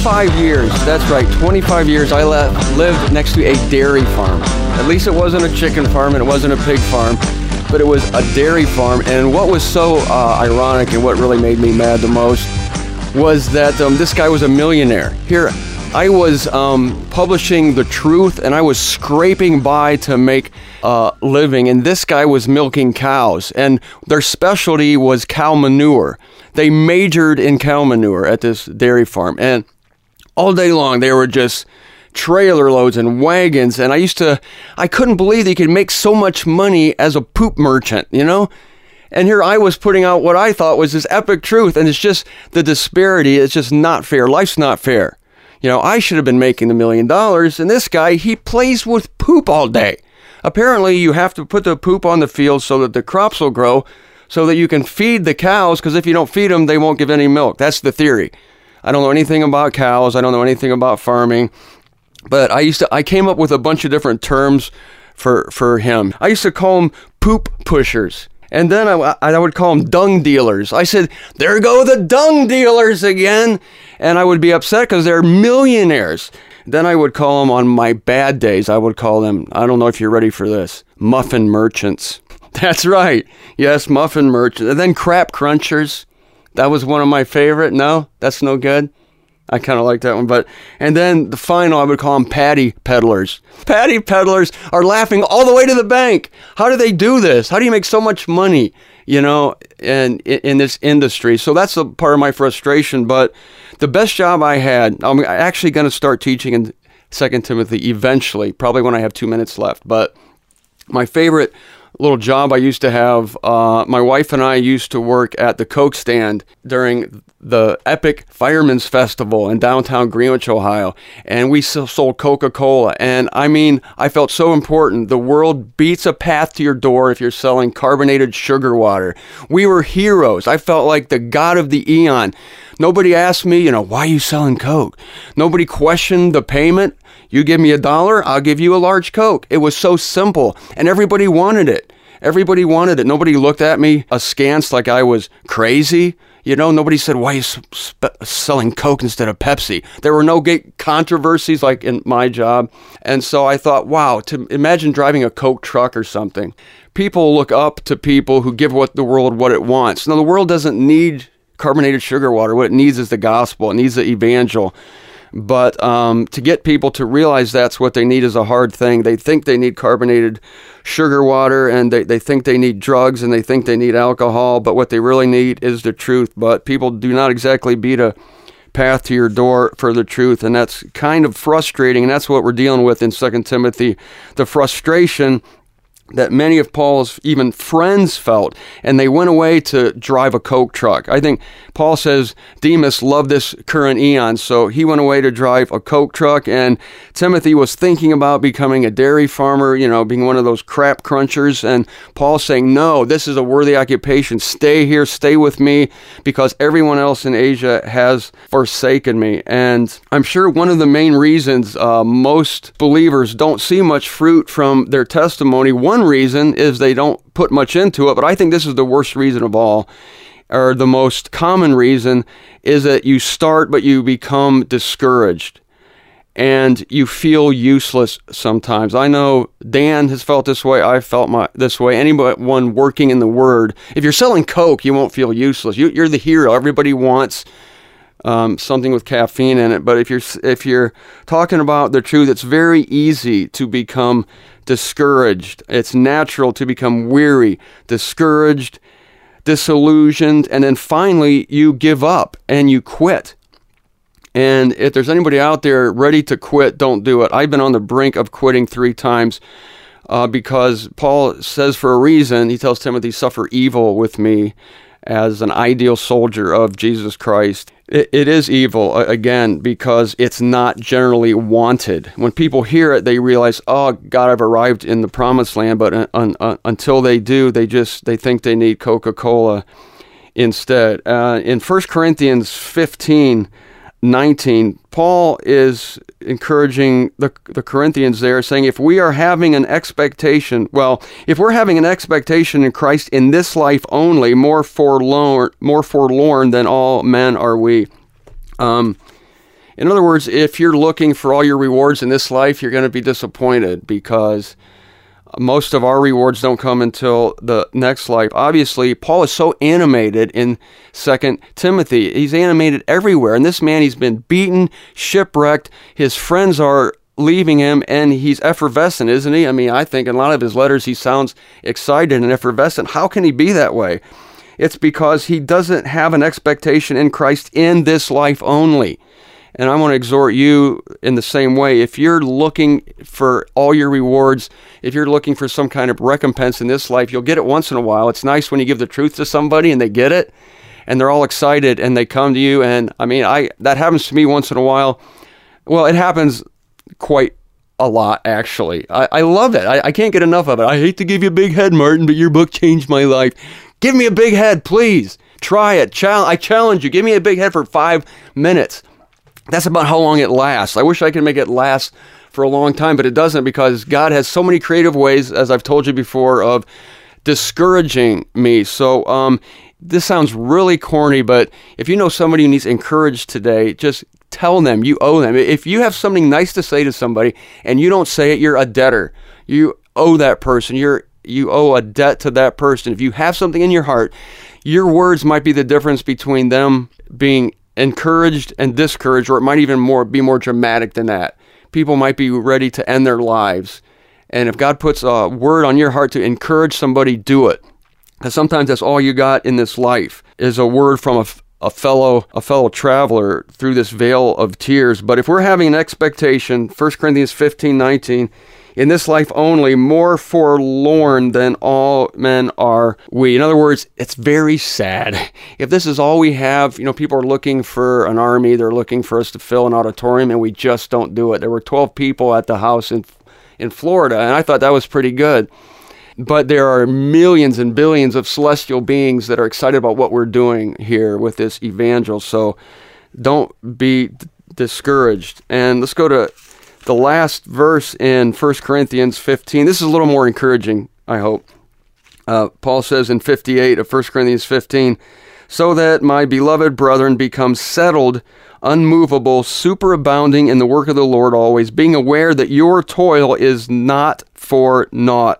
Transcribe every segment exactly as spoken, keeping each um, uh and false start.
twenty-five years, that's right, twenty-five years I le- lived next to a dairy farm. At least it wasn't a chicken farm and it wasn't a pig farm, but it was a dairy farm. And what was so uh, ironic and what really made me mad the most was that um, this guy was a millionaire. Here, I was um, publishing the truth and I was scraping by to make a living, and this guy was milking cows, and their specialty was cow manure. They majored in cow manure at this dairy farm, and all day long they were just trailer loads and wagons, and I used to, I couldn't believe that you could make so much money as a poop merchant, you know? And here I was putting out what I thought was this epic truth, and it's just the disparity. It's just not fair. Life's not fair. You know, I should have been making the million dollars, and this guy, he plays with poop all day. Apparently, you have to put the poop on the field so that the crops will grow, so that you can feed the cows, because if you don't feed them, they won't give any milk. That's the theory. I don't know anything about cows. I don't know anything about farming. But I used to, I came up with a bunch of different terms for, for him. I used to call them poop pushers. And then I, I would call them dung dealers. I said, there go the dung dealers again. And I would be upset because they're millionaires. Then I would call them, on my bad days, I would call them, I don't know if you're ready for this, muffin merchants. That's right. Yes, muffin merchants. And then crap crunchers. That was one of my favorite. No, that's no good. I kind of like that one. But and then the final, I would call them patty peddlers. Patty peddlers are laughing all the way to the bank. How do they do this? How do you make so much money, you know, in, in this industry? So that's a part of my frustration. But the best job I had, I'm actually going to start teaching in Second Timothy eventually, probably when I have two minutes left. But my favorite little job I used to have, uh, my wife and I used to work at the Coke stand during the epic Fireman's Festival in downtown Greenwich, Ohio. And we sold Coca-Cola. And I mean, I felt so important. The world beats a path to your door if you're selling carbonated sugar water. We were heroes. I felt like the god of the eon. Nobody asked me, you know, why are you selling Coke? Nobody questioned the payment. You give me a dollar, I'll give you a large Coke. It was so simple, and everybody wanted it. Everybody wanted it. Nobody looked at me askance like I was crazy. You know, nobody said, why are you sp- selling Coke instead of Pepsi? There were no gay controversies like in my job. And so I thought, wow, to imagine driving a Coke truck or something. People look up to people who give what the world what it wants. Now, the world doesn't need carbonated sugar water. What it needs is the gospel. It needs the evangel. But um, to get people to realize that's what they need is a hard thing. They think they need carbonated sugar water, and they, they think they need drugs, and they think they need alcohol, but what they really need is the truth. But people do not exactly beat a path to your door for the truth, and that's kind of frustrating, and that's what we're dealing with in Second Timothy, the frustration that many of Paul's even friends felt, and they went away to drive a Coke truck. I think Paul says Demas loved this current eon, so he went away to drive a Coke truck, and Timothy was thinking about becoming a dairy farmer, you know, being one of those crap crunchers, and Paul's saying, no, this is a worthy occupation. Stay here, stay with me, because everyone else in Asia has forsaken me. And I'm sure one of the main reasons uh, most believers don't see much fruit from their testimony, one One reason is they don't put much into it, but I think this is the worst reason of all, or the most common reason, is that you start but you become discouraged and you feel useless sometimes. I know Dan has felt this way. I felt my this way. Anyone working in the Word, if you're selling Coke, you won't feel useless. You, you're the hero. Everybody wants Um, something with caffeine in it. But if you're if you're talking about the truth, it's very easy to become discouraged. It's natural to become weary, discouraged, disillusioned, and then finally you give up and you quit. And if there's anybody out there ready to quit, don't do it. I've been on the brink of quitting three times uh, because Paul says for a reason, he tells Timothy, suffer evil with me as an ideal soldier of Jesus Christ. It, it is evil, again, because it's not generally wanted. When people hear it, they realize, oh, God, I've arrived in the promised land, but un, un, until they do, they just, they think they need Coca-Cola instead. Uh, in First Corinthians fifteen nineteen, Paul is encouraging the, the Corinthians there, saying, if we are having an expectation, well, if we're having an expectation in Christ in this life only, more forlorn, more forlorn than all men are we. Um, In other words, if you're looking for all your rewards in this life, you're going to be disappointed, because most of our rewards don't come until the next life. Obviously, Paul is so animated in Second Timothy. He's animated everywhere. And this man, he's been beaten, shipwrecked. His friends are leaving him, and he's effervescent, isn't he? I mean, I think in a lot of his letters, he sounds excited and effervescent. How can he be that way? It's because he doesn't have an expectation in Christ in this life only. And I want to exhort you in the same way. If you're looking for all your rewards, if you're looking for some kind of recompense in this life, you'll get it once in a while. It's nice when you give the truth to somebody and they get it, and they're all excited, and they come to you. And I mean, I that happens to me once in a while. Well, it happens quite a lot, actually. I, I love it. I, I can't get enough of it. I hate to give you a big head, Martin, but your book changed my life. Give me a big head, please. Try it. Chal- I challenge you. Give me a big head for five minutes. That's about how long it lasts. I wish I could make it last for a long time, but it doesn't, because God has so many creative ways, as I've told you before, of discouraging me. So um, this sounds really corny, but if you know somebody who needs encouraged today, just tell them. You owe them. If you have something nice to say to somebody and you don't say it, you're a debtor. You owe that person. You're you owe a debt to that person. If you have something in your heart, your words might be the difference between them being encouraged and discouraged, or it might even more be more dramatic than that. People might be ready to end their lives. And if God puts a word on your heart to encourage somebody, do it. Because sometimes that's all you got in this life, is a word from a, a fellow a fellow traveler through this vale of tears. But if we're having an expectation, First Corinthians fifteen nineteen, in this life only, more forlorn than all men are we. In other words, it's very sad. If this is all we have, you know, people are looking for an army, they're looking for us to fill an auditorium, and we just don't do it. There were twelve people at the house in in Florida, and I thought that was pretty good. But there are millions and billions of celestial beings that are excited about what we're doing here with this evangel. So don't be d- discouraged. And let's go to the last verse in First Corinthians fifteen. This is a little more encouraging, I hope. Uh, Paul says in fifty-eight of First Corinthians fifteen, so that my beloved brethren become settled, unmovable, superabounding in the work of the Lord always, being aware that your toil is not for naught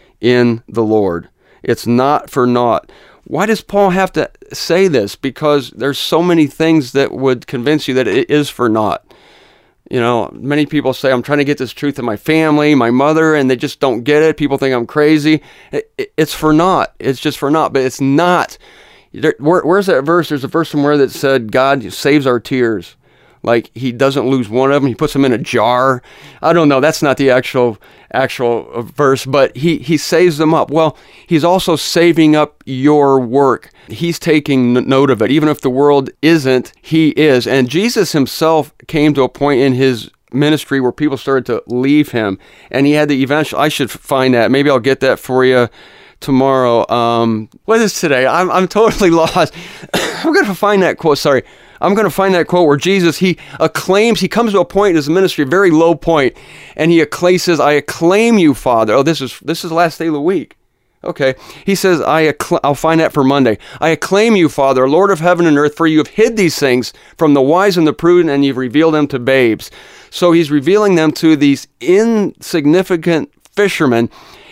in the Lord. It's not for naught. Why does Paul have to say this? Because there's so many things that would convince you that it is for naught. You know, many people say, I'm trying to get this truth to my family, my mother, and they just don't get it. People think I'm crazy. It, it, it's for naught. It's just for naught, but it's not. There, where, where's that verse? There's a verse somewhere that said God saves our tears. Like he doesn't lose one of them. He puts them in a jar. I don't know. That's not the actual actual verse, but he, he saves them up. Well, he's also saving up your work. He's taking note of it. Even if the world isn't, he is. And Jesus himself came to a point in his ministry where people started to leave him. And he had the eventual, I should find that. Maybe I'll get that for you tomorrow. Um, what is today? I'm, I'm totally lost. I'm going to find that quote. Sorry. I'm going to find that quote where Jesus, he acclaims, he comes to a point in his ministry, a very low point, and he acclaims, says, I acclaim you, Father. Oh, this is this is the last day of the week. Okay. He says, I accla- I'll find that for Monday. I acclaim you, Father, Lord of heaven and earth, for you have hid these things from the wise and the prudent, and you've revealed them to babes. So he's revealing them to these insignificant fishermen.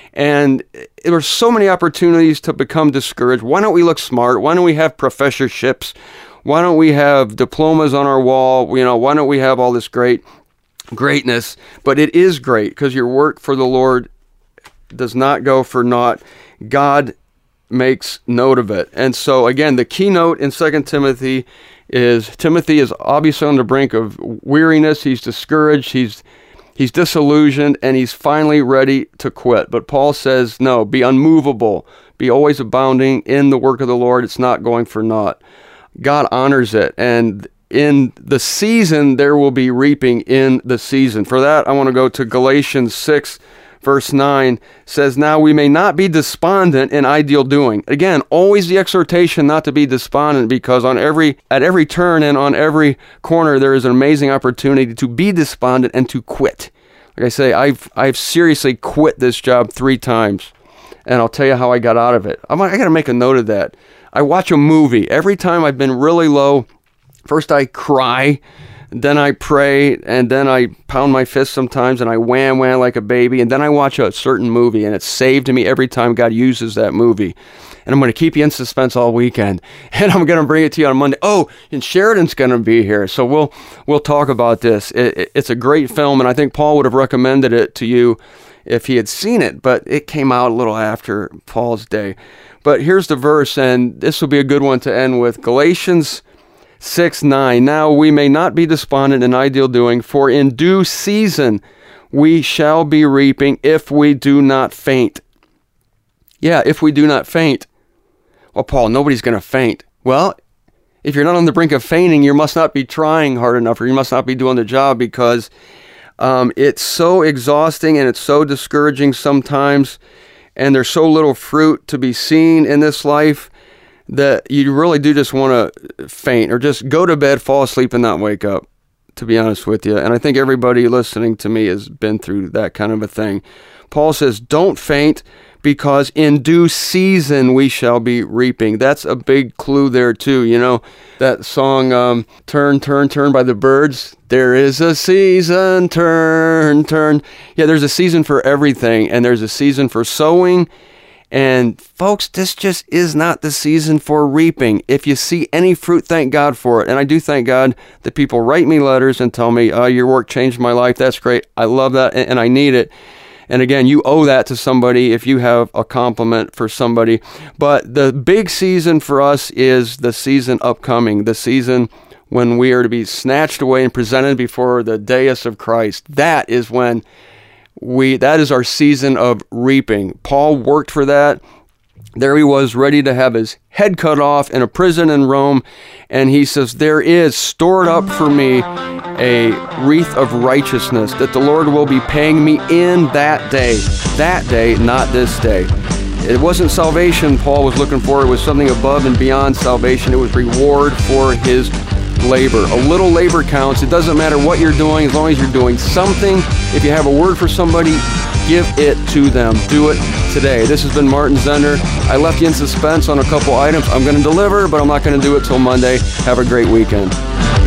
And there were so many opportunities to become discouraged. Why don't we look smart? Why don't we have professorships? Why don't we have diplomas on our wall? You know, why don't we have all this great greatness? But it is great because your work for the Lord does not go for naught. God makes note of it. And so, again, the keynote in Second Timothy is Timothy is obviously on the brink of weariness. He's discouraged. He's He's disillusioned, and he's finally ready to quit. But Paul says, no, be unmovable. Be always abounding in the work of the Lord. It's not going for naught. God honors it, and in the season, there will be reaping in the season. For that, I want to go to Galatians six, verse nine, says, now we may not be despondent in ideal doing. Again, always the exhortation not to be despondent, because on every at every turn and on every corner, there is an amazing opportunity to be despondent and to quit. Like I say, I've I've seriously quit this job three times, and I'll tell you how I got out of it. I'm, I got to make a note of that. I watch a movie. Every time I've been really low, first I cry, then I pray, and then I pound my fist sometimes, and I wham wham like a baby, and then I watch a certain movie, and it's saved to me every time God uses that movie. And I'm going to keep you in suspense all weekend, and I'm going to bring it to you on Monday. Oh, and Sheridan's going to be here, so we'll we'll talk about this. It, it, it's a great film, and I think Paul would have recommended it to you if he had seen it, but it came out a little after Paul's day. But here's the verse, and this will be a good one to end with. Galatians six nine. Now we may not be despondent in ideal doing, for in due season we shall be reaping if we do not faint. Yeah, if we do not faint. Well, Paul, nobody's going to faint. Well, if you're not on the brink of fainting, you must not be trying hard enough, or you must not be doing the job, because um, it's so exhausting and it's so discouraging sometimes, and there's so little fruit to be seen in this life that you really do just want to faint or just go to bed, fall asleep, and not wake up, to be honest with you. And I think everybody listening to me has been through that kind of a thing. Paul says, don't faint, because in due season we shall be reaping. That's a big clue there too. You know, that song, um, Turn, Turn, Turn by the Byrds. There is a season, turn, turn. Yeah, there's a season for everything, and there's a season for sowing. And folks, this just is not the season for reaping. If you see any fruit, thank God for it. And I do thank God that people write me letters and tell me, oh, your work changed my life. That's great. I love that, and, and I need it. And again, you owe that to somebody if you have a compliment for somebody. But the big season for us is the season upcoming, the season when we are to be snatched away and presented before the dais of Christ. That is when we, that is our season of reaping. Paul worked for that. There he was, ready to have his head cut off in a prison in Rome. And he says, there is stored up for me a wreath of righteousness that the Lord will be paying me in that day. That day, not this day. It wasn't salvation Paul was looking for. It was something above and beyond salvation. It was reward for his labor. A little labor counts. It doesn't matter what you're doing, as long as you're doing something. If you have a word for somebody, give it to them. Do it today. This has been Martin Zender. I left you in suspense on a couple items. I'm going to deliver, but I'm not going to do it till Monday. Have a great weekend.